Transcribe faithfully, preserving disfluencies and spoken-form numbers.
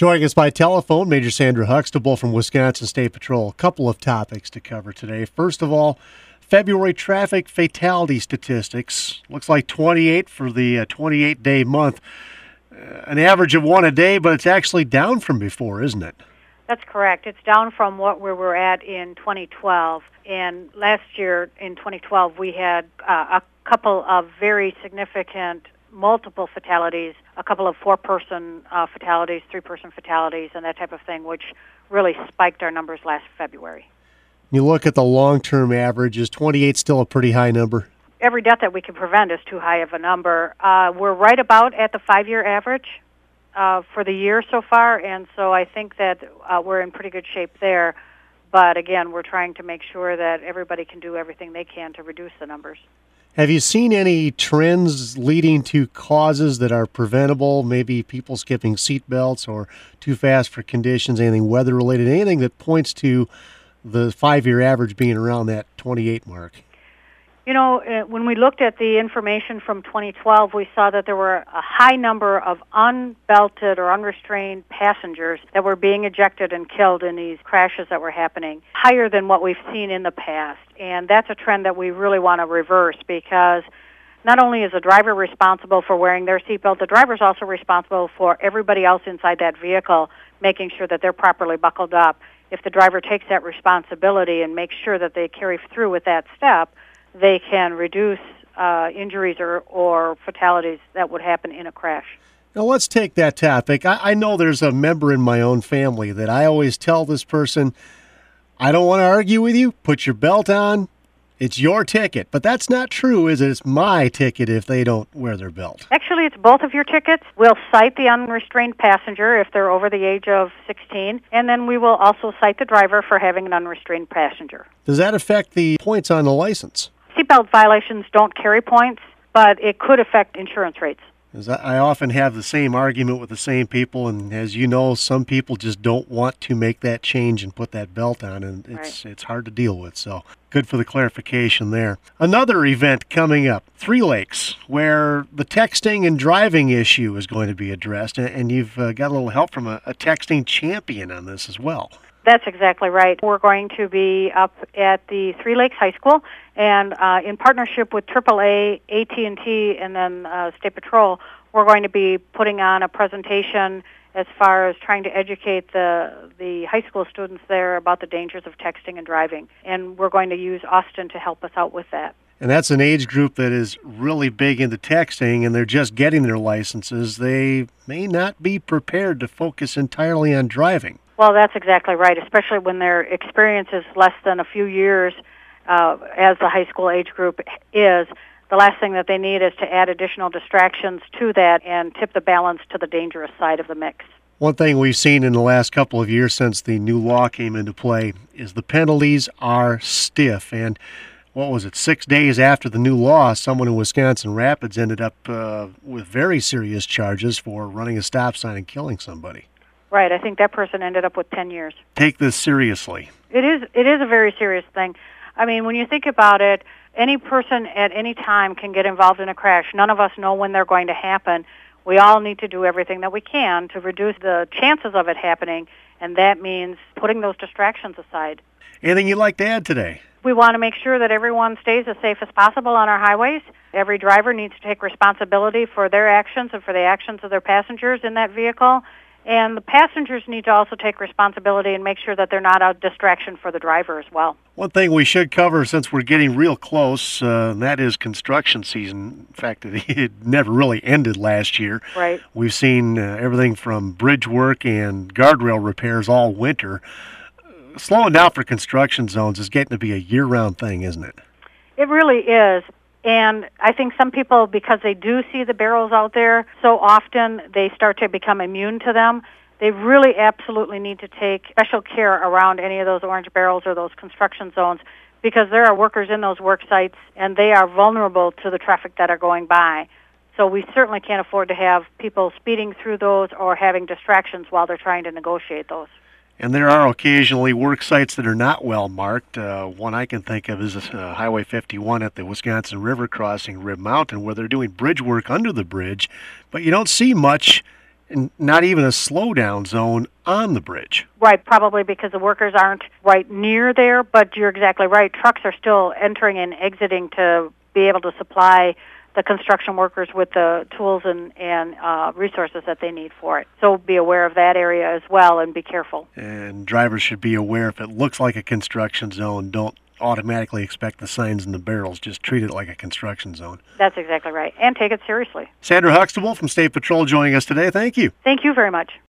Joining us by telephone, Major Sandra Huxtable from Wisconsin State Patrol. A couple of topics to cover today. First of all, February traffic fatality statistics. Looks like twenty-eight for the uh, twenty-eight day month. Uh, an average of one a day, but it's actually down from before, isn't it? That's correct. It's down from what we were at in twenty twelve. And last year, in twenty twelve, we had uh, a couple of very significant multiple fatalities, a couple of four-person uh, fatalities, three-person fatalities, and that type of thing, which really spiked our numbers last February. You look at the long-term average, is twenty-eight still a pretty high number? Every death that we can prevent is too high of a number. Uh, we're right about at the five-year average uh, for the year so far, and so I think that uh, we're in pretty good shape there. But again, we're trying to make sure that everybody can do everything they can to reduce the numbers. Have you seen any trends leading to causes that are preventable, maybe people skipping seat belts or too fast for conditions, anything weather-related, anything that points to the five-year average being around that twenty-eight mark? You know, when we looked at the information from twenty twelve, we saw that there were a high number of unbelted or unrestrained passengers that were being ejected and killed in these crashes that were happening, higher than what we've seen in the past. And that's a trend that we really want to reverse, because not only is the driver responsible for wearing their seatbelt, the driver's also responsible for everybody else inside that vehicle, making sure that they're properly buckled up. If the driver takes that responsibility and makes sure that they carry through with that step, they can reduce uh, injuries or, or fatalities that would happen in a crash. Now, let's take that topic. I, I know there's a member in my own family that I always tell this person, I don't want to argue with you, put your belt on, it's your ticket. But that's not true, is it? It's my ticket if they don't wear their belt. Actually, it's both of your tickets. We'll cite the unrestrained passenger if they're over the age of sixteen, and then we will also cite the driver for having an unrestrained passenger. Does that affect the points on the license? Seatbelt violations don't carry points, but it could affect insurance rates. As I often have the same argument with the same people, and as you know, some people just don't want to make that change and put that belt on, and it's Right. it's hard to deal with. So good for the clarification there. Another event coming up, Three Lakes, where the texting and driving issue is going to be addressed, and, and you've uh, got a little help from a, a texting champion on this as well. That's exactly right. We're going to be up at the Three Lakes High School, and uh, in partnership with triple A, A T and T, and then uh, State Patrol, we're going to be putting on a presentation as far as trying to educate the the high school students there about the dangers of texting and driving. And we're going to use Austin to help us out with that. And that's an age group that is really big into texting, and they're just getting their licenses. They may not be prepared to focus entirely on driving. Well, that's exactly right, especially when their experience is less than a few years, uh, as the high school age group is. The last thing that they need is to add additional distractions to that and tip the balance to the dangerous side of the mix. One thing we've seen in the last couple of years since the new law came into play is the penalties are stiff. And what was it, six days after the new law, someone in Wisconsin Rapids ended up uh, with very serious charges for running a stop sign and killing somebody. Right, I think that person ended up with ten years. Take this seriously. It is it is a very serious thing. I mean, when you think about it, any person at any time can get involved in a crash. None of us know when they're going to happen. We all need to do everything that we can to reduce the chances of it happening, and that means putting those distractions aside. Anything you'd like to add today? We want to make sure that everyone stays as safe as possible on our highways. Every driver needs to take responsibility for their actions and for the actions of their passengers in that vehicle. And the passengers need to also take responsibility and make sure that they're not a distraction for the driver as well. One thing we should cover, since we're getting real close, uh, and that is construction season. In fact, it, it never really ended last year. Right. We've seen uh, everything from bridge work and guardrail repairs all winter. Uh, slowing down for construction zones is getting to be a year-round thing, isn't it? It really is. And I think some people, because they do see the barrels out there so often, they start to become immune to them. They really absolutely need to take special care around any of those orange barrels or those construction zones, because there are workers in those work sites, and they are vulnerable to the traffic that are going by. So we certainly can't afford to have people speeding through those or having distractions while they're trying to negotiate those. And there are occasionally work sites that are not well marked. Uh, one I can think of is uh, Highway fifty-one at the Wisconsin River crossing, Rib Mountain, where they're doing bridge work under the bridge, but you don't see much and not even a slowdown zone on the bridge. Right, probably because the workers aren't right near there, but you're exactly right. Trucks are still entering and exiting to be able to supply the construction workers with the tools and, and uh, resources that they need for it. So be aware of that area as well and be careful. And drivers should be aware if it looks like a construction zone, don't automatically expect the signs and the barrels. Just treat it like a construction zone. That's exactly right. And take it seriously. Sandra Huxtable from State Patrol joining us today. Thank you. Thank you very much.